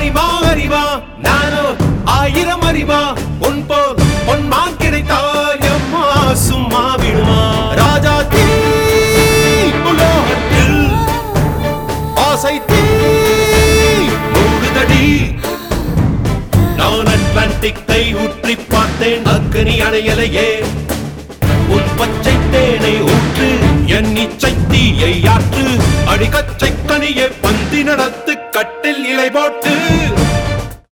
அறிவா அறிவா நானோ ஆயிரம் அறிவா உன் போல் பொன்மான் கிடைத்தால் எம்மா சும்மா விடுமா ராஜா தீ உலோகத்தில் ஆசை தீ மூடுதடி நான் அட்லாண்டிக்கை ஊற்றி பார்த்தேன் அக்கனி அணையலையே உன் பச்சை தேனை ஊற்று என் இச்சை தீயை ஆற்று அடிக்கச்சை கனியை பந்தி நடத்து கட்டில் இலை போட்டு